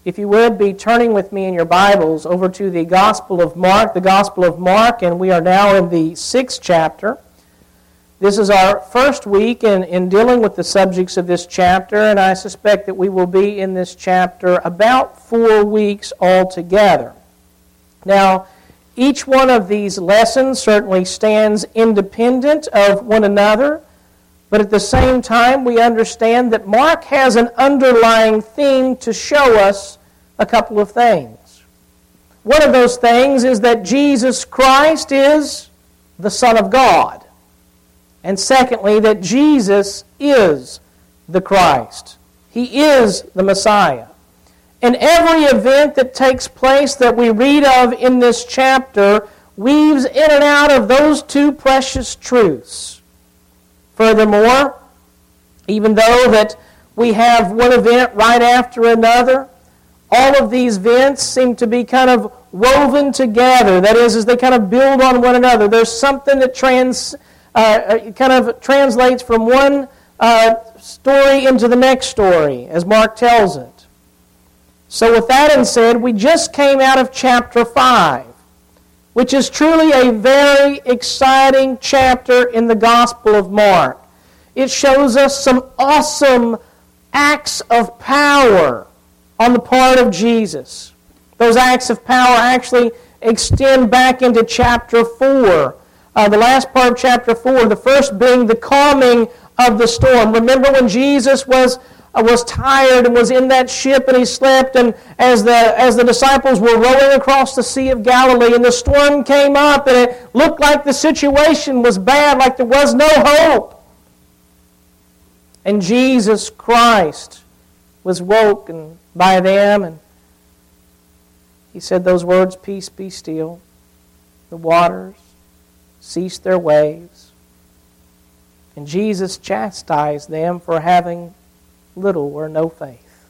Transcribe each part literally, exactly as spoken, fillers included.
if you would be turning with me in your Bibles over to the Gospel of Mark, the Gospel of Mark, and we are now in the sixth chapter. This is our first week in, in dealing with the subjects of this chapter, and I suspect that we will be in this chapter about four weeks altogether. Now, each one of these lessons certainly stands independent of one another, but at the same time we understand that Mark has an underlying theme to show us a couple of things. One of those things is that Jesus Christ is the Son of God. And secondly, that Jesus is the Christ. He is the Messiah. And every event that takes place that we read of in this chapter weaves in and out of those two precious truths. Furthermore, even though that we have one event right after another, all of these events seem to be kind of woven together. That is, as they kind of build on one another. There's something that trans, uh, kind of translates from one uh, story into the next story, as Mark tells it. So with that in said, we just came out of chapter five, which is truly a very exciting chapter in the Gospel of Mark. It shows us some awesome acts of power on the part of Jesus. Those acts of power actually extend back into chapter four. Uh, the last part of chapter four, the first being the calming of the storm. Remember when Jesus was uh, was tired and was in that ship and he slept, and as the as the disciples were rowing across the Sea of Galilee and the storm came up and it looked like the situation was bad, like there was no hope. And Jesus Christ was woken by them, and he said those words, "Peace, be still." The waters ceased their waves. And Jesus chastised them for having little or no faith.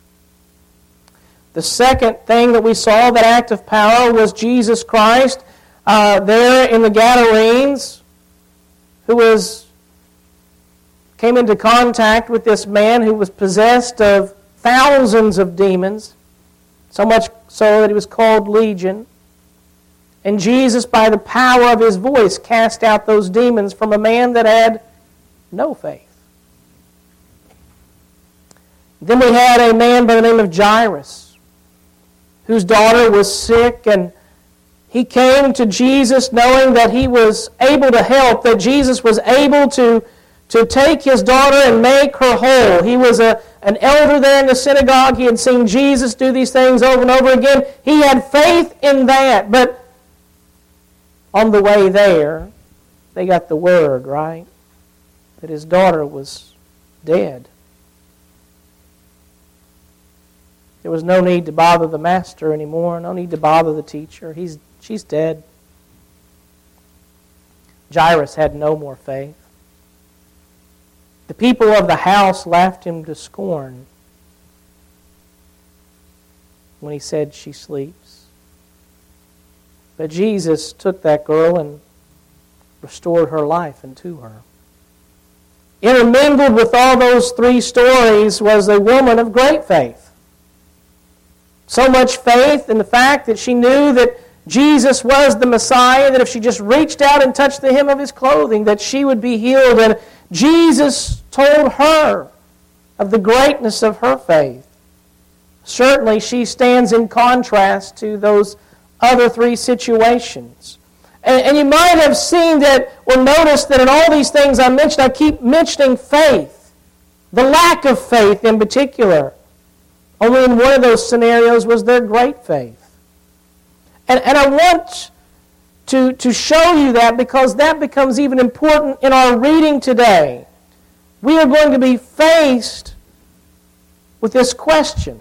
The second thing that we saw, that act of power, was Jesus Christ uh, there in the Gadarenes, who was came into contact with this man who was possessed of thousands of demons, so much so that he was called Legion. And Jesus, by the power of his voice, cast out those demons from a man that had no faith. Then we had a man by the name of Jairus, whose daughter was sick, and he came to Jesus knowing that he was able to help, that Jesus was able to, to take his daughter and make her whole. He was a, an elder there in the synagogue. He had seen Jesus do these things over and over again. He had faith in that, but on the way there, they got the word, right, that his daughter was dead. There was no need to bother the master anymore, no need to bother the teacher. He's, she's dead. Jairus had no more faith. The people of the house laughed him to scorn when he said, "She sleeps." But Jesus took that girl and restored her life into her. Intermingled with all those three stories was a woman of great faith. So much faith in the fact that she knew that Jesus was the Messiah, that if she just reached out and touched the hem of his clothing, that she would be healed. And Jesus told her of the greatness of her faith. Certainly she stands in contrast to those other three situations. And, and you might have seen that, or noticed that in all these things I mentioned, I keep mentioning faith. The lack of faith in particular. Only in one of those scenarios was there great faith. And, and I want to, to show you that because that becomes even important in our reading today. We are going to be faced with this question.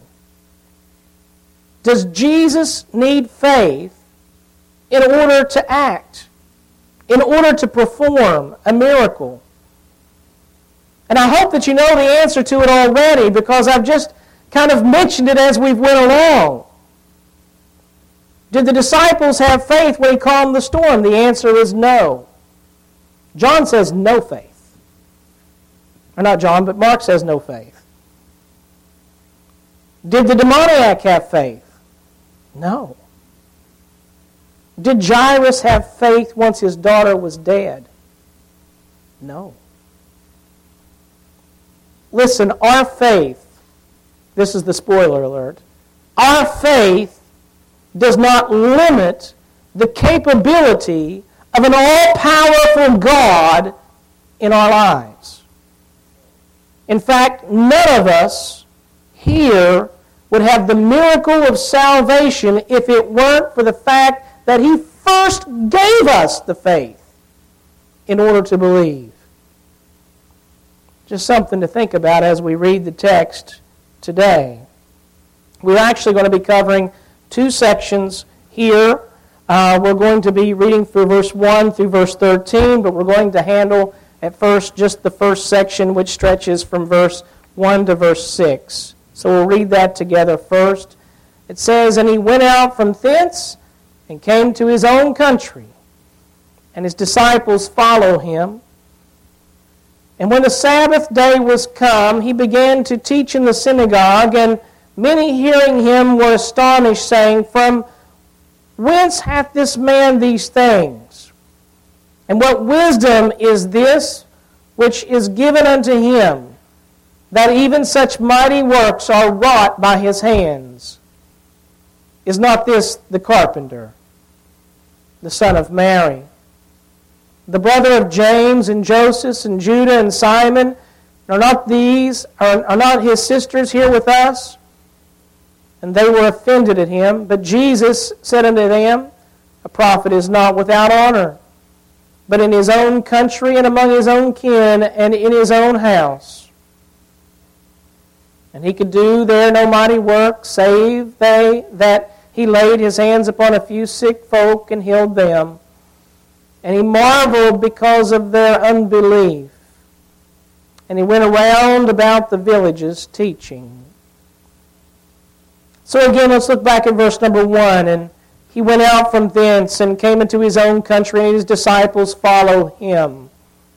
Does Jesus need faith in order to act, in order to perform a miracle? And I hope that you know the answer to it already because I've just kind of mentioned it as we've went along. Did the disciples have faith when he calmed the storm? The answer is no. John says no faith. Or not John, but Mark says no faith. Did the demoniac have faith? No. Did Jairus have faith once his daughter was dead? No. Listen, our faith, this is the spoiler alert, our faith does not limit the capability of an all-powerful God in our lives. In fact, none of us here would have the miracle of salvation if it weren't for the fact that He first gave us the faith in order to believe. Just something to think about as we read the text today. We're actually going to be covering two sections here. Uh, we're going to be reading through verse one through verse thirteen, but we're going to handle at first just the first section, which stretches from verse one to verse six. So we'll read that together first. It says, "And he went out from thence and came to his own country, and his disciples followed him. And when the Sabbath day was come, he began to teach in the synagogue, and many hearing him were astonished, saying, From whence hath this man these things? And what wisdom is this which is given unto him, that even such mighty works are wrought by his hands? Is not this the carpenter, the son of Mary, the brother of James and Joseph and Judah and Simon? Are not these, are, are not his sisters here with us? And they were offended at him. But Jesus said unto them, A prophet is not without honor, but in his own country and among his own kin and in his own house. And he could do there no mighty work, save they that he laid his hands upon a few sick folk and healed them. And he marveled because of their unbelief. And he went around about the villages teaching." So again, let's look back at verse number one. "And he went out from thence and came into his own country, and his disciples followed him."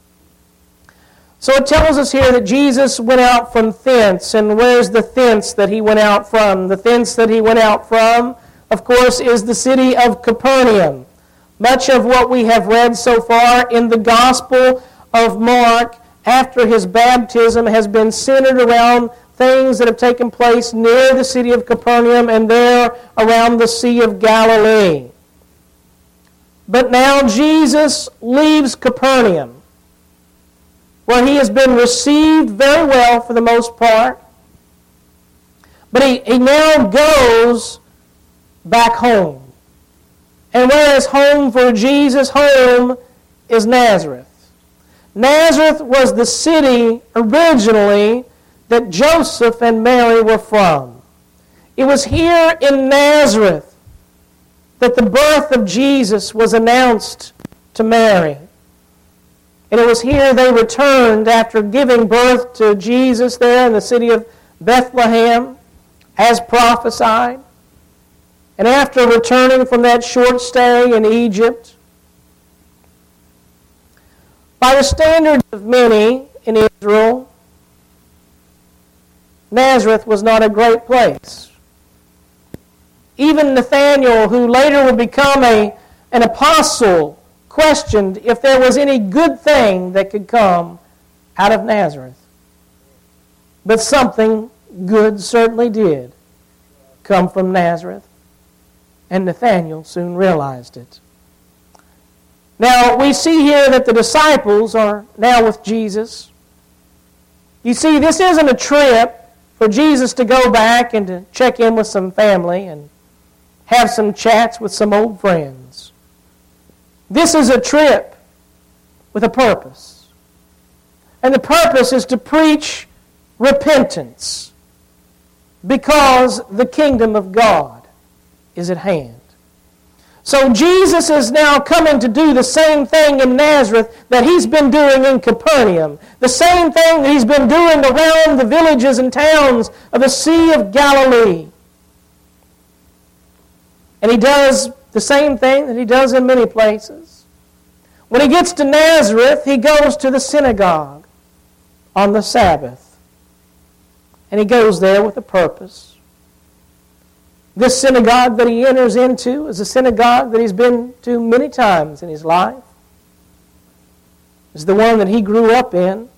So it tells us here that Jesus went out from thence. And where's the thence that he went out from? The thence that he went out from, of course, is the city of Capernaum. Much of what we have read so far in the Gospel of Mark after his baptism has been centered around things that have taken place near the city of Capernaum and there around the Sea of Galilee. But now Jesus leaves Capernaum, where he has been received very well for the most part. But he, he now goes back home. And where is home for Jesus? Home is Nazareth. Nazareth was the city originally that Joseph and Mary were from. It was here in Nazareth that the birth of Jesus was announced to Mary. And it was here they returned after giving birth to Jesus there in the city of Bethlehem, as prophesied. And after returning from that short stay in Egypt, by the standards of many in Israel, Nazareth was not a great place. Even Nathanael, who later would become a, an apostle, questioned if there was any good thing that could come out of Nazareth. But something good certainly did come from Nazareth. And Nathanael soon realized it. Now, we see here that the disciples are now with Jesus. You see, this isn't a trip for Jesus to go back and to check in with some family and have some chats with some old friends. This is a trip with a purpose. And the purpose is to preach repentance, because the kingdom of God is at hand. So Jesus is now coming to do the same thing in Nazareth that he's been doing in Capernaum. The same thing that he's been doing around the villages and towns of the Sea of Galilee. And he does the same thing that he does in many places. When he gets to Nazareth, he goes to the synagogue on the Sabbath. And he goes there with a purpose. This synagogue that he enters into is a synagogue that he's been to many times in his life. It's the one that he grew up in.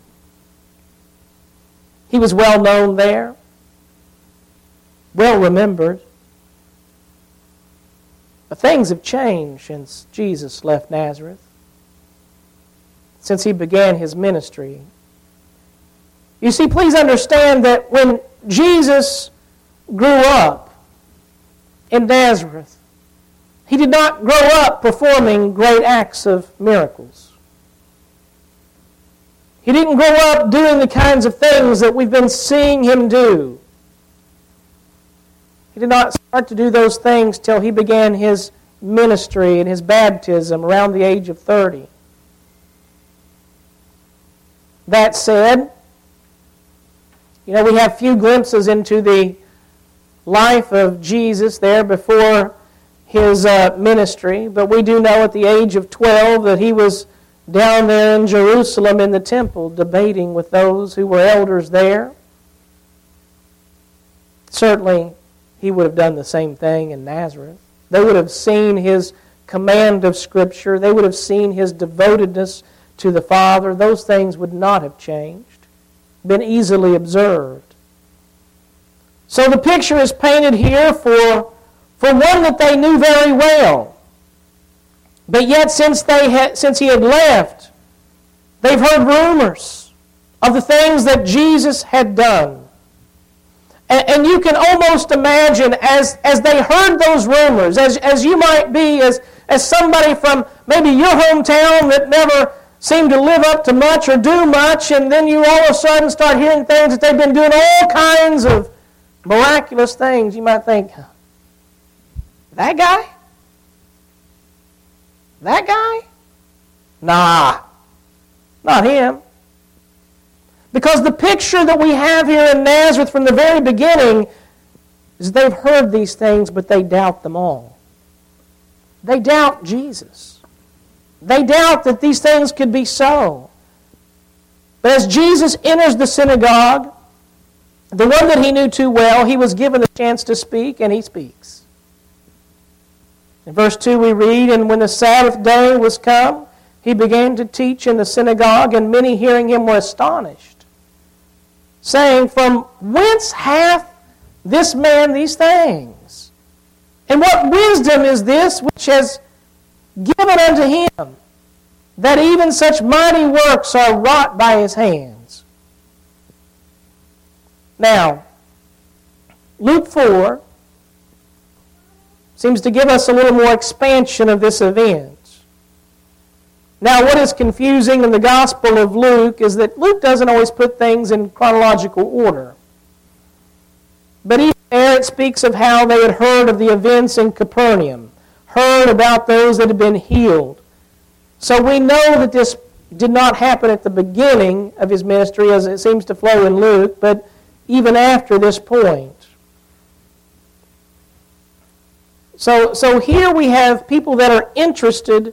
He was well known there, well remembered. But things have changed since Jesus left Nazareth, since he began his ministry. You see, please understand that when Jesus grew up in Nazareth, he did not grow up performing great acts of miracles. He didn't grow up doing the kinds of things that we've been seeing him do. He did not start to do those things till he began his ministry and his baptism around the age of thirty. That said, you know, we have few glimpses into the life of Jesus there before his uh, ministry, but we do know at the age of twelve that he was down there in Jerusalem in the temple debating with those who were elders there. Certainly, he would have done the same thing in Nazareth. They would have seen his command of Scripture. They would have seen his devotedness to the Father. Those things would not have changed, been easily observed. So the picture is painted here for, for one that they knew very well. But yet, since they had, since he had left, they've heard rumors of the things that Jesus had done. And, and you can almost imagine, as, as they heard those rumors, as, as you might be, as, as somebody from maybe your hometown that never seemed to live up to much or do much, and then you all of a sudden start hearing things that they've been doing all kinds of miraculous things. You might think, that guy? That guy? Nah, not him. Because the picture that we have here in Nazareth from the very beginning is they've heard these things, but they doubt them all. They doubt Jesus. They doubt that these things could be so. But as Jesus enters the synagogue, the one that he knew too well, he was given the chance to speak, and he speaks. In verse two we read, "And when the Sabbath day was come, he began to teach in the synagogue, and many hearing him were astonished, saying, From whence hath this man these things? And what wisdom is this which has given unto him, that even such mighty works are wrought by his hands?" Now, Luke four seems to give us a little more expansion of this event. Now, what is confusing in the Gospel of Luke is that Luke doesn't always put things in chronological order. But even there it speaks of how they had heard of the events in Capernaum, heard about those that had been healed. So we know that this did not happen at the beginning of his ministry, as it seems to flow in Luke, but even after this point. So, so here we have people that are interested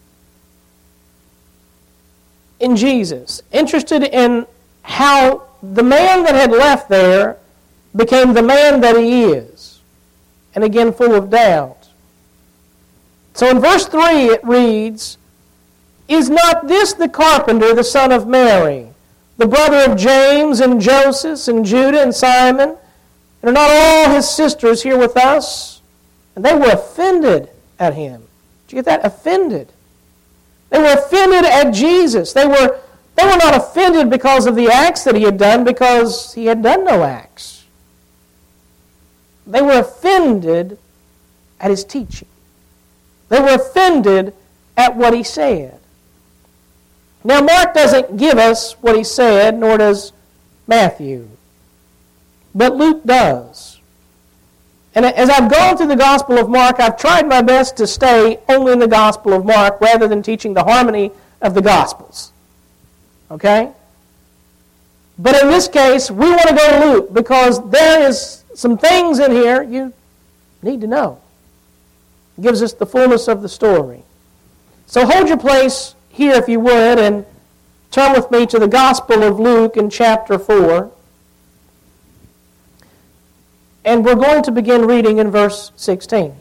in Jesus, interested in how the man that had left there became the man that he is, and again full of doubt. So in verse three it reads, "Is not this the carpenter, the son of Mary, the brother of James and Joseph and Judah and Simon? And are not all his sisters here with us?" And they were offended at him. Did you get that? Offended. They were offended at Jesus. They were, they were not offended because of the acts that he had done, because he had done no acts. They were offended at his teaching. They were offended at what he said. Now, Mark doesn't give us what he said, nor does Matthew. But Luke does. And as I've gone through the Gospel of Mark, I've tried my best to stay only in the Gospel of Mark rather than teaching the harmony of the Gospels. Okay? But in this case, we want to go to Luke because there is some things in here you need to know. It gives us the fullness of the story. So hold your place here, if you would, and turn with me to the Gospel of Luke in chapter four. And we're going to begin reading in verse sixteen.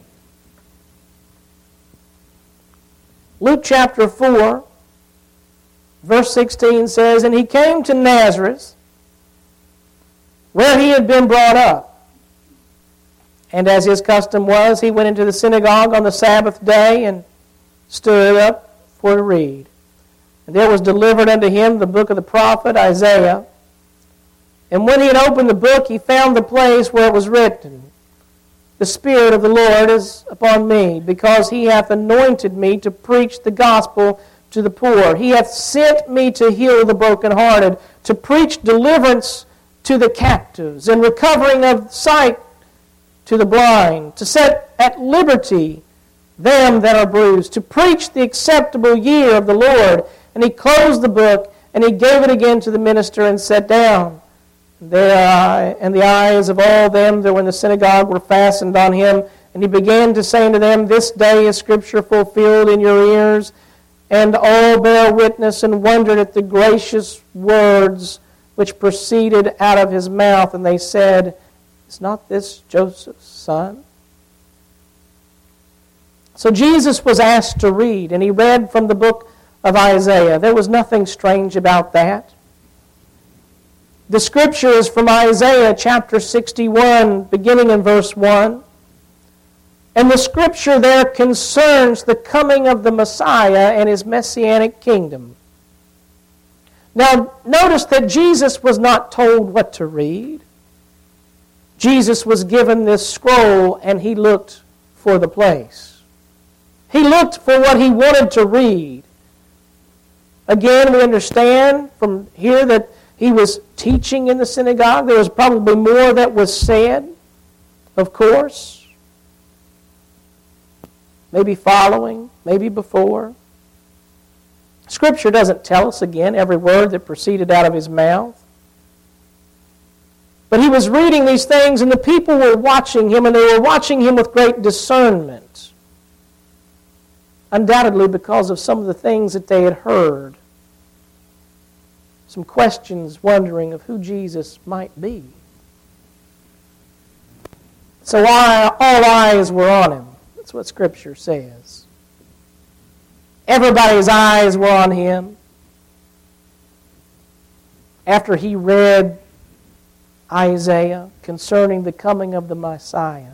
Luke chapter four, verse sixteen says, "And he came to Nazareth, where he had been brought up. And as his custom was, he went into the synagogue on the Sabbath day and stood up for to read. And there was delivered unto him the book of the prophet Isaiah. And when he had opened the book, he found the place where it was written, The Spirit of the Lord is upon me, because he hath anointed me to preach the gospel to the poor. He hath sent me to heal the brokenhearted, to preach deliverance to the captives, and recovering of sight to the blind, to set at liberty them that are bruised, to preach the acceptable year of the Lord. And he closed the book, and he gave it again to the minister, and sat down. Their eye, and the eyes of all them that were in the synagogue were fastened on him. And he began to say unto them, This day is Scripture fulfilled in your ears. And all bare witness and wondered at the gracious words which proceeded out of his mouth. And they said, Is not this Joseph's son? So Jesus was asked to read, and he read from the book of Isaiah. There was nothing strange about that. The scripture is from Isaiah chapter sixty-one, beginning in verse one. And the scripture there concerns the coming of the Messiah and his messianic kingdom. Now, notice that Jesus was not told what to read. Jesus was given this scroll, and he looked for the place. He looked for what he wanted to read. Again, we understand from here that he was teaching in the synagogue. There was probably more that was said, of course. Maybe following, maybe before. Scripture doesn't tell us, again, every word that proceeded out of his mouth. But he was reading these things, and the people were watching him, and they were watching him with great discernment. Undoubtedly because of some of the things that they had heard. Some questions wondering of who Jesus might be. So all eyes were on him. That's what Scripture says. Everybody's eyes were on him. After he read Isaiah concerning the coming of the Messiah.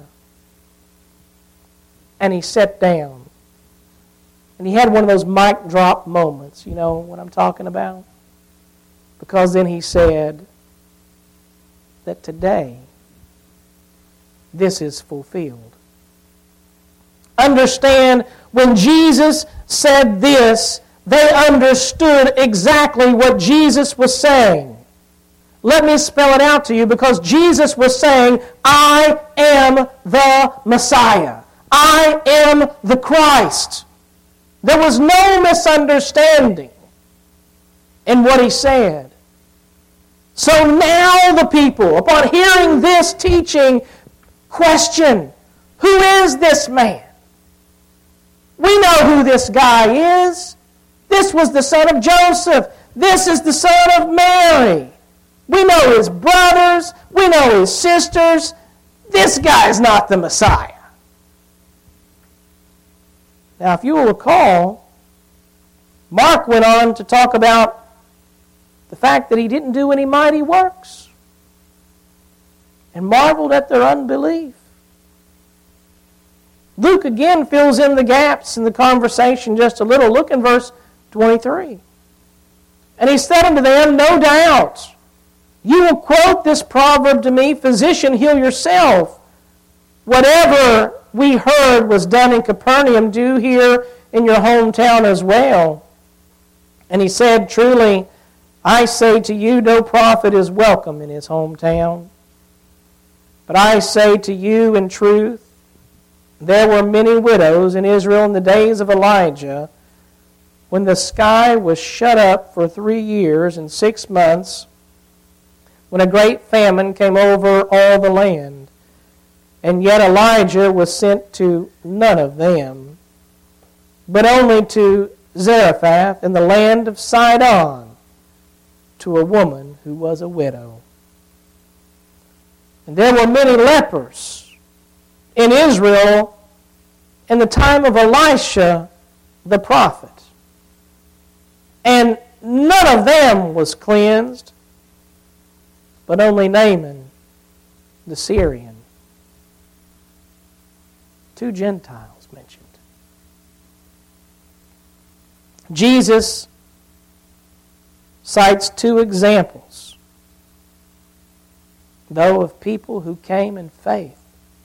And he sat down. And he had one of those mic drop moments. You know what I'm talking about? Because then he said that today this is fulfilled. Understand, when Jesus said this, they understood exactly what Jesus was saying. Let me spell it out to you, because Jesus was saying, I am the Messiah. I am the Christ. There was no misunderstanding in what he said. So now the people, upon hearing this teaching, question, who is this man? We know who this guy is. This was the son of Joseph. This is the son of Mary. We know his brothers. We know his sisters. This guy is not the Messiah. Now, if you will recall, Mark went on to talk about the fact that he didn't do any mighty works and marveled at their unbelief. Luke again fills in the gaps in the conversation just a little. Look in verse twenty-three. And he said unto them, No doubt, you will quote this proverb to me, Physician, heal yourself. Whatever we heard was done in Capernaum, do here in your hometown as well. And he said, Truly, I say to you, no prophet is welcome in his hometown. But I say to you in truth, there were many widows in Israel in the days of Elijah, when the sky was shut up for three years and six months, when a great famine came over all the land. And yet Elijah was sent to none of them, but only to Zarephath in the land of Sidon, to a woman who was a widow. And there were many lepers in Israel in the time of Elisha the prophet. And none of them was cleansed, but only Naaman the Syrian. Two Gentiles mentioned. Jesus cites two examples, though, of people who came in faith.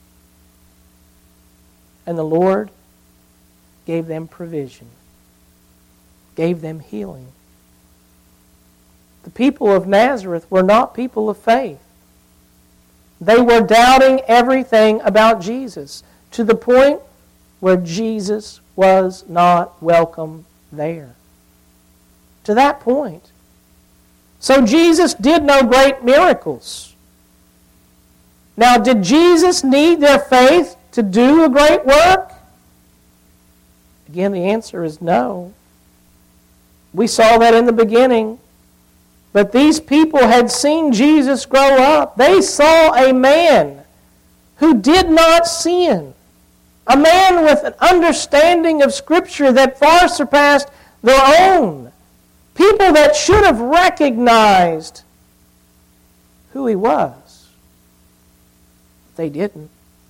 And the Lord gave them provision, gave them healing. The people of Nazareth were not people of faith. They were doubting everything about Jesus, to the point where Jesus was not welcome there. To that point. So Jesus did no great miracles. Now, did Jesus need their faith to do a great work? Again, the answer is no. We saw that in the beginning. But these people had seen Jesus grow up. They saw a man who did not sin. A man with an understanding of Scripture that far surpassed their own. People that should have recognized who he was. They didn't.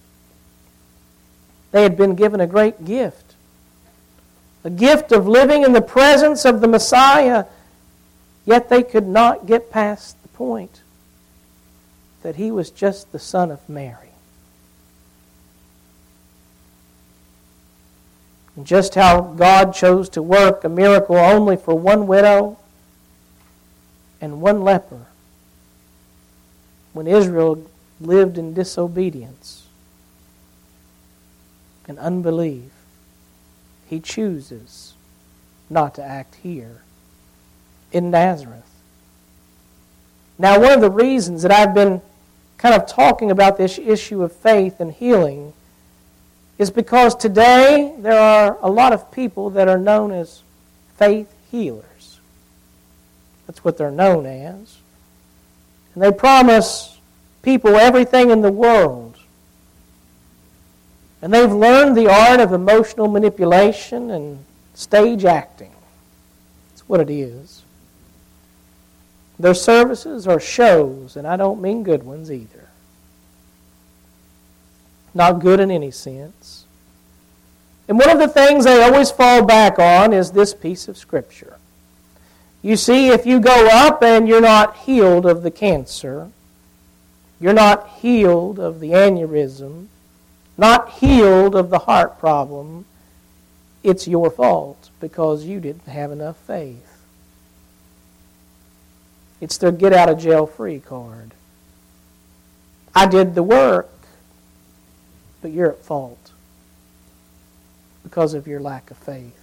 They had been given a great gift. A gift of living in the presence of the Messiah, yet they could not get past the point that he was just the son of Mary. And just how God chose to work a miracle only for one widow and one leper when Israel lived in disobedience and unbelief, he chooses not to act here in Nazareth. Now, one of the reasons that I've been kind of talking about this issue of faith and healing is because today there are a lot of people that are known as faith healers. That's what they're known as. And they promise people everything in the world. And they've learned the art of emotional manipulation and stage acting. That's what it is. Their services are shows, and I don't mean good ones either. Not good in any sense. And one of the things they always fall back on is this piece of Scripture. You see, if you go up and you're not healed of the cancer, you're not healed of the aneurysm, not healed of the heart problem, it's your fault because you didn't have enough faith. It's their get-out-of-jail-free card. I did the work, but you're at fault because of your lack of faith.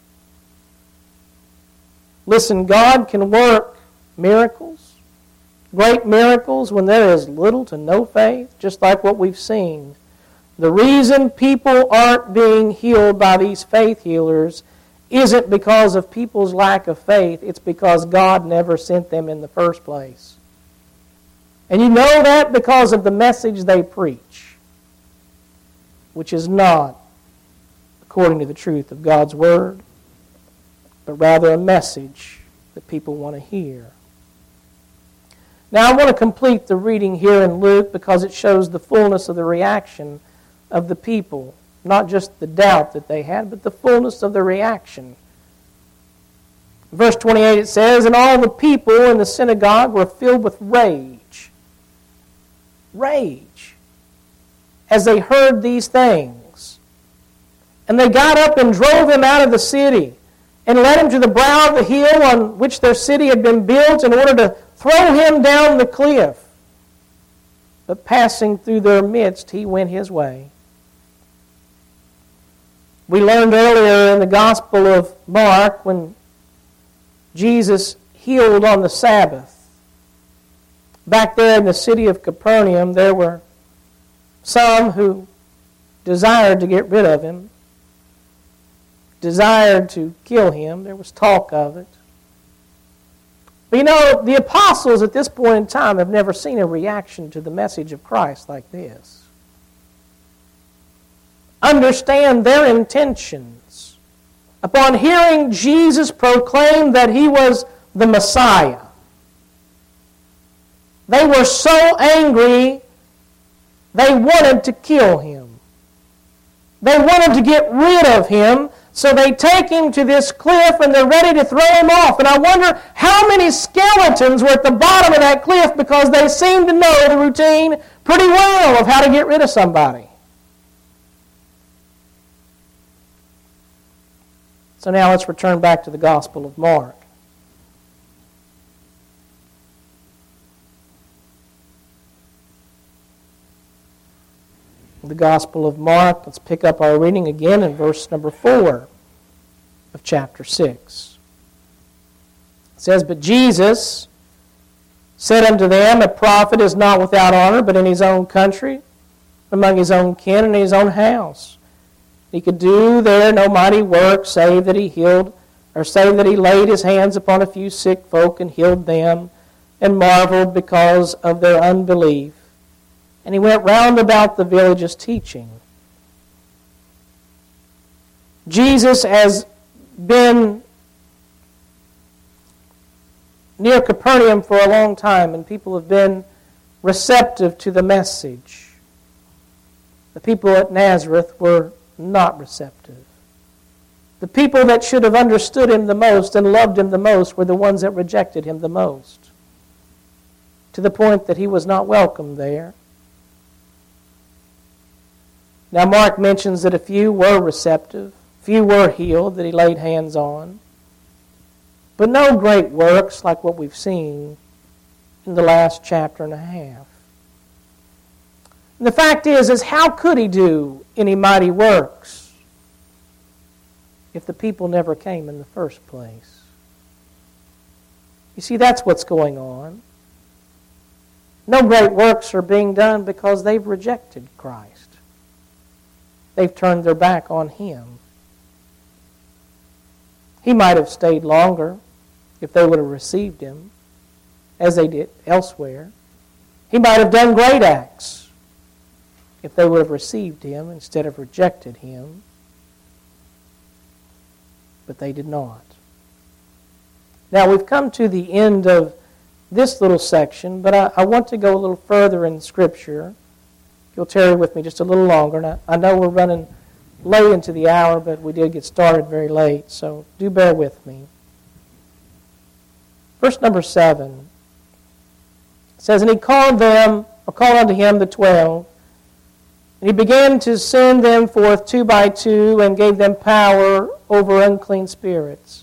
Listen, God can work miracles, great miracles, when there is little to no faith, just like what we've seen. The reason people aren't being healed by these faith healers isn't because of people's lack of faith. It's because God never sent them in the first place. And you know that because of the message they preach, which is not according to the truth of God's Word, but rather a message that people want to hear. Now I want to complete the reading here in Luke because it shows the fullness of the reaction of the people. Not just the doubt that they had, but the fullness of the reaction. Verse twenty-eight it says, "And all the people in the synagogue were filled with rage." Rage. As they heard these things. And they got up and drove him out of the city, and led him to the brow of the hill on which their city had been built, in order to throw him down the cliff. But passing through their midst, he went his way. We learned earlier in the Gospel of Mark when Jesus healed on the Sabbath. Back there in the city of Capernaum, there were some who desired to get rid of him, desired to kill him. There was talk of it. But you know, the apostles at this point in time have never seen a reaction to the message of Christ like this. Understand their intentions. Upon hearing Jesus proclaim that he was the Messiah, they were so angry, they wanted to kill him. They wanted to get rid of him, so they take him to this cliff and they're ready to throw him off. And I wonder how many skeletons were at the bottom of that cliff, because they seem to know the routine pretty well of how to get rid of somebody. So now let's return back to the Gospel of Mark. The Gospel of Mark, let's pick up our reading again in verse number four of chapter six. It says, "But Jesus said unto them, A prophet is not without honor, but in his own country, among his own kin, and in his own house. He could do there no mighty work, save that he healed, or save that he laid his hands upon a few sick folk and healed them, and marveled because of their unbelief. And he went round about the villages teaching." Jesus has been near Capernaum for a long time, and people have been receptive to the message. The people at Nazareth were not receptive. The people that should have understood him the most and loved him the most were the ones that rejected him the most, to the point that he was not welcome there. Now Mark mentions that a few were receptive, few were healed that he laid hands on, but no great works like what we've seen in the last chapter and a half. And the fact is, is how could he do any mighty works if the people never came in the first place? You see, that's what's going on. No great works are being done because they've rejected Christ. They've turned their back on him. He might have stayed longer if they would have received him, as they did elsewhere. He might have done great acts if they would have received him instead of rejected him. But they did not. Now we've come to the end of this little section, but I, I want to go a little further in Scripture. You'll tarry with me just a little longer. And I, I know we're running late into the hour, but we did get started very late, so do bear with me. Verse number seven says, "And he called them, or called unto him the twelve, and he began to send them forth two by two, and gave them power over unclean spirits."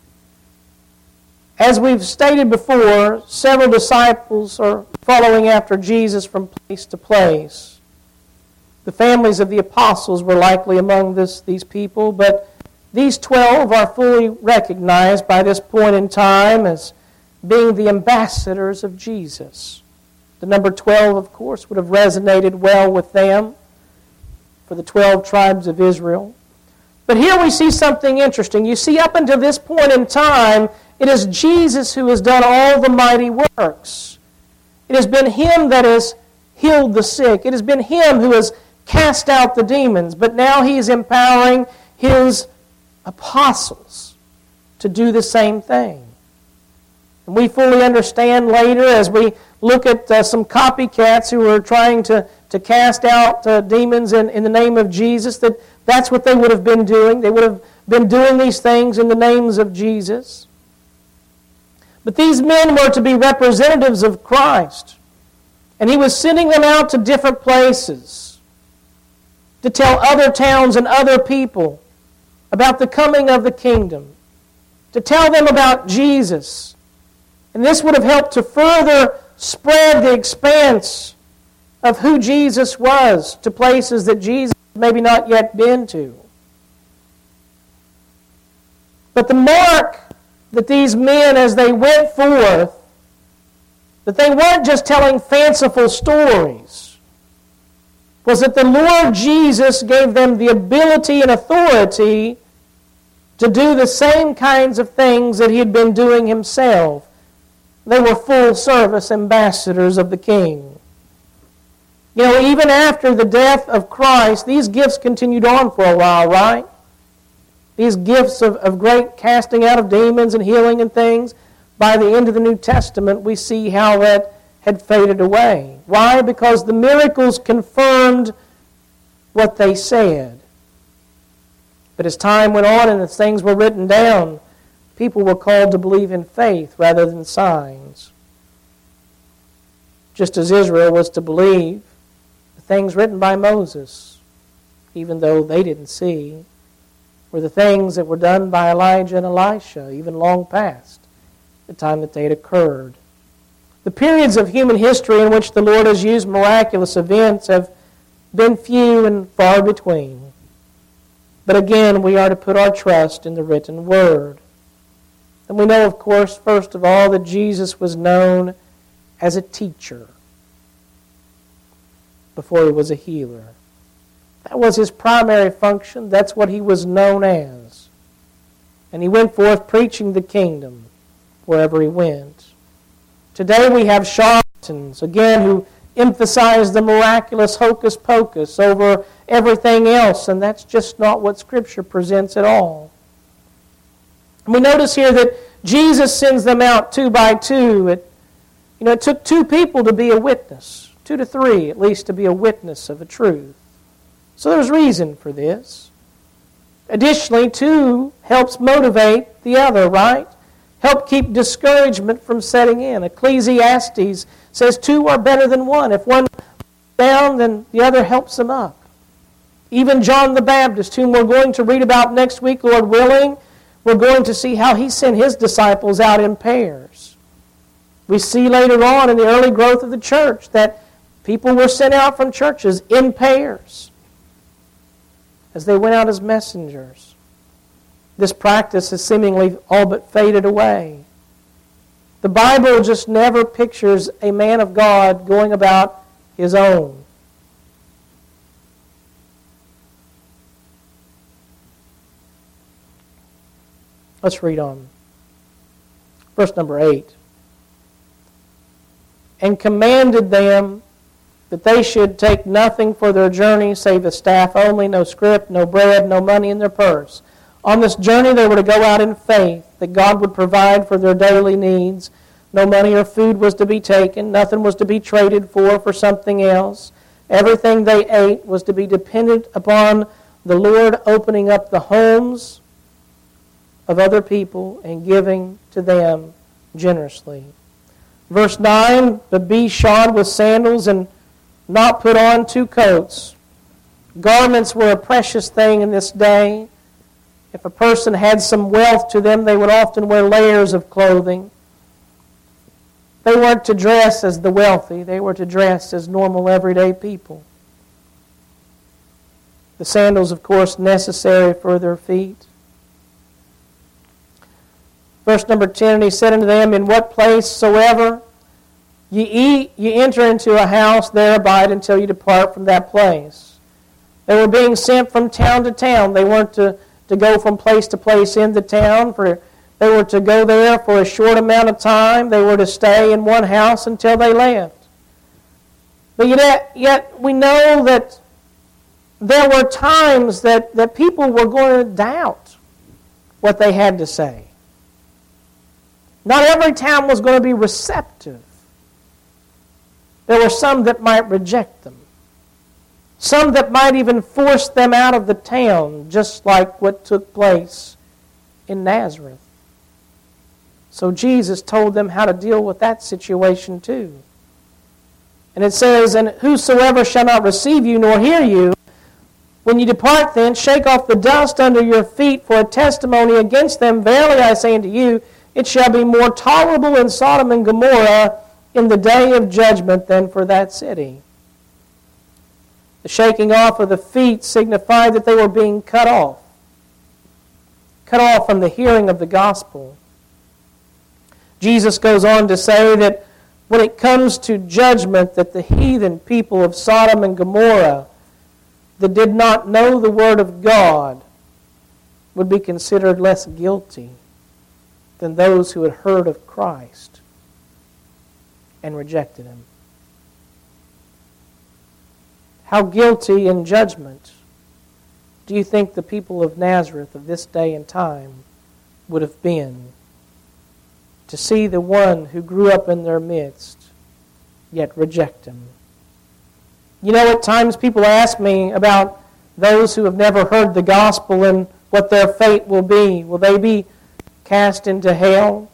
As we've stated before, several disciples are following after Jesus from place to place. The families of the apostles were likely among this, these people, but these twelve are fully recognized by this point in time as being the ambassadors of Jesus. The number twelve, of course, would have resonated well with them for the twelve tribes of Israel. But here we see something interesting. You see, up until this point in time, it is Jesus who has done all the mighty works. It has been him that has healed the sick. It has been him who has cast out the demons. But now he is empowering his apostles to do the same thing. And we fully understand later, as we look at uh, some copycats who are trying to, to cast out uh, demons in, in the name of Jesus, that that's what they would have been doing. They would have been doing these things in the names of Jesus. But these men were to be representatives of Christ. And he was sending them out to different places to tell other towns and other people about the coming of the kingdom, to tell them about Jesus. And this would have helped to further spread the expanse of who Jesus was to places that Jesus had maybe not yet been to. But the mark that these men, as they went forth, that they weren't just telling fanciful stories, was that the Lord Jesus gave them the ability and authority to do the same kinds of things that he had been doing himself, They were full-service ambassadors of the King. You know, even after the death of Christ, these gifts continued on for a while, right? These gifts of, of great casting out of demons and healing and things, by the end of the New Testament, we see how that had faded away. Why? Because the miracles confirmed what they said. But as time went on and as things were written down, people were called to believe in faith rather than signs. Just as Israel was to believe the things written by Moses, even though they didn't see, were the things that were done by Elijah and Elisha, even long past the time that they had occurred. The periods of human history in which the Lord has used miraculous events have been few and far between. But again, we are to put our trust in the written Word. And we know, of course, first of all, that Jesus was known as a teacher before he was a healer. That was his primary function. That's what he was known as. And he went forth preaching the kingdom wherever he went. Today we have charlatans, again, who emphasize the miraculous hocus pocus over everything else, and that's just not what Scripture presents at all. And we notice here that Jesus sends them out two by two. It, you know, it took two people to be a witness, two to three at least to be a witness of a truth. So there's reason for this. Additionally, two helps motivate the other, right? Help keep discouragement from setting in. Ecclesiastes says two are better than one. If one is down, then the other helps him up. Even John the Baptist, whom we're going to read about next week, Lord willing, we're going to see how he sent his disciples out in pairs. We see later on in the early growth of the church that people were sent out from churches in pairs as they went out as messengers. This practice has seemingly all but faded away. The Bible just never pictures a man of God going about his own. Let's read on. Verse number eight. And commanded them that they should take nothing for their journey save a staff only, no scrip, no bread, no money in their purse. On this journey they were to go out in faith, that God would provide for their daily needs. No money or food was to be taken. Nothing was to be traded for for something else. Everything they ate was to be dependent upon the Lord opening up the homes of other people and giving to them generously. Verse nine, but be shod with sandals and not put on two coats. Garments were a precious thing in this day. If a person had some wealth to them, they would often wear layers of clothing. They weren't to dress as the wealthy. They were to dress as normal, everyday people. The sandals, of course, necessary for their feet. Verse number ten, and he said unto them, in what place soever ye eat, ye enter into a house, there abide until you depart from that place. They were being sent from town to town. They weren't to, to go from place to place in the town. For they were to go there for a short amount of time. They were to stay in one house until they left. But yet, yet we know that there were times that, that people were going to doubt what they had to say. Not every town was going to be receptive. There were some that might reject them. Some that might even force them out of the town, just like what took place in Nazareth. So Jesus told them how to deal with that situation too. And it says, and whosoever shall not receive you nor hear you, when you depart thence, shake off the dust under your feet for a testimony against them. Verily I say unto you, it shall be more tolerable in Sodom and Gomorrah in the day of judgment than for that city. The shaking off of the feet signified that they were being cut off. Cut off from the hearing of the gospel. Jesus goes on to say that when it comes to judgment, that the heathen people of Sodom and Gomorrah that did not know the Word of God would be considered less guilty than those who had heard of Christ. and rejected him. How guilty in judgment do you think the people of Nazareth of this day and time would have been to see the one who grew up in their midst yet reject him? You know, at times people ask me about those who have never heard the gospel and what their fate will be. Will they be cast into hell?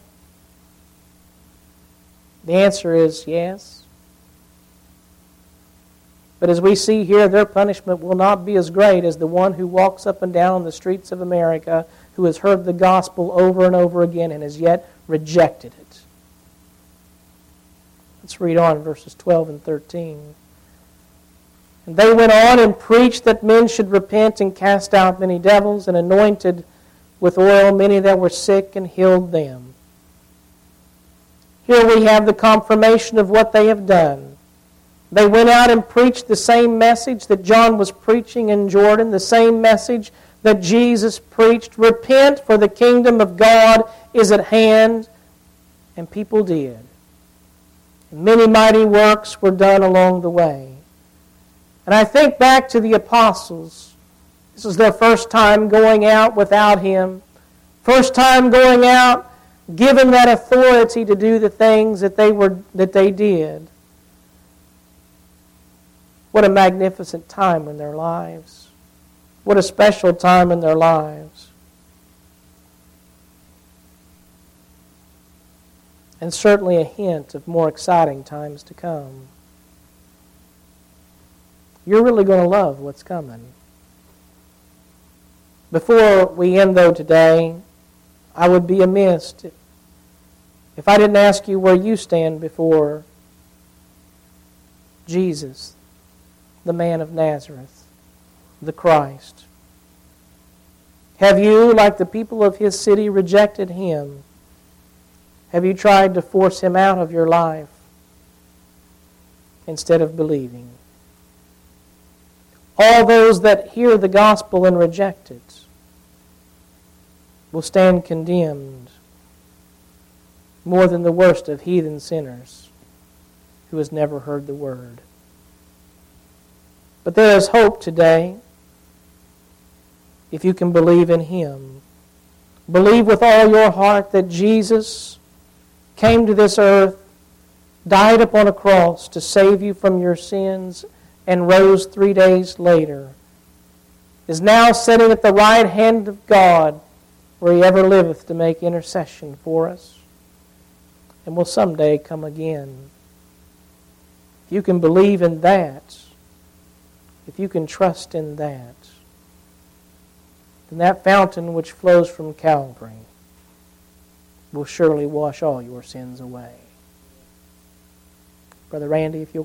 The answer is yes. But as we see here, their punishment will not be as great as the one who walks up and down the streets of America, who has heard the gospel over and over again and has yet rejected it. Let's read on verses twelve and thirteen. And they went on and preached that men should repent and cast out many devils, and anointed with oil many that were sick and healed them. Here we have the confirmation of what they have done. They went out and preached the same message that John was preaching in Jordan, the same message that Jesus preached. Repent, for the kingdom of God is at hand. And people did. And many mighty works were done along the way. And I think back to the apostles. This is their first time going out without him. First time going out, given that authority to do the things that they were that they did. What a magnificent time in their lives. What a special time in their lives. And certainly a hint of more exciting times to come. You're really going to love what's coming. Before we end, though, today, I would be amiss if I didn't ask you where you stand before Jesus, the man of Nazareth, the Christ. Have you, like the people of his city, rejected him? Have you tried to force him out of your life instead of believing? All those that hear the gospel and reject it will stand condemned more than the worst of heathen sinners who has never heard the word. But there is hope today if you can believe in him. Believe with all your heart that Jesus came to this earth, died upon a cross to save you from your sins, and rose three days later, is now sitting at the right hand of God, where he ever liveth to make intercession for us, and will someday come again. If you can believe in that, if you can trust in that, then that fountain which flows from Calvary will surely wash all your sins away. Brother Randy, if you'll